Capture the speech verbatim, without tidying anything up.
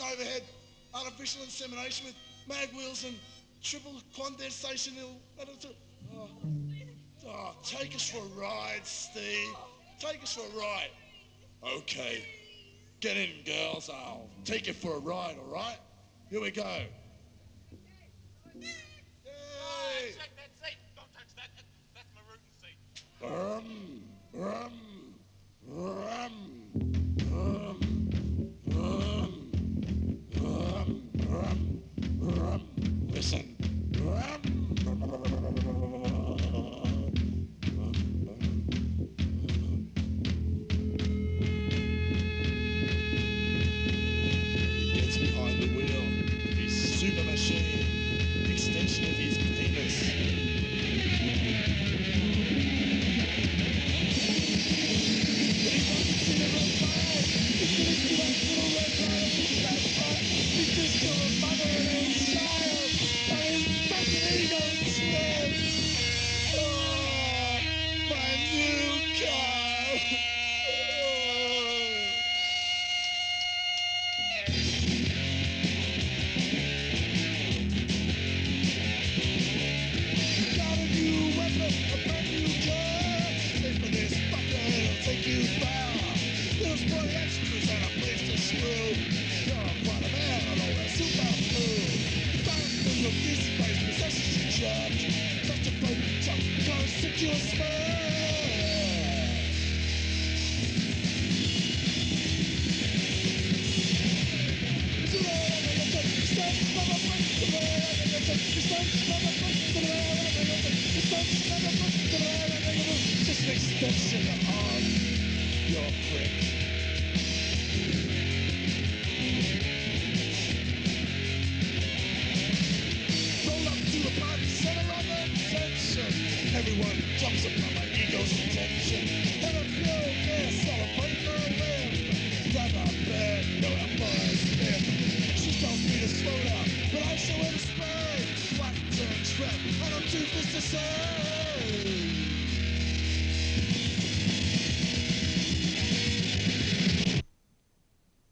overhead artificial insemination with mag wheels and triple condensation. Oh, oh, take us for a ride, Steve. Take us for a ride. Okay. Get in, girls. I'll take you for a ride, all right? Here we go. Yay! Oh, check that seat. Don't touch that. That's my rootin' seat. Um, um, um, um, um, um, um, um. Listen. Behind the wheel, his super machine, extension of his penis. Just an extension of your prick. Roll up to the party, center of attention. Everyone jumps upon my ego's attention. And a pure gas celebrate my limb. Grab a bed, know how far I spin. She tells me to slow down, but I show her to spray. Flat turn trap, and I'm too fast to say.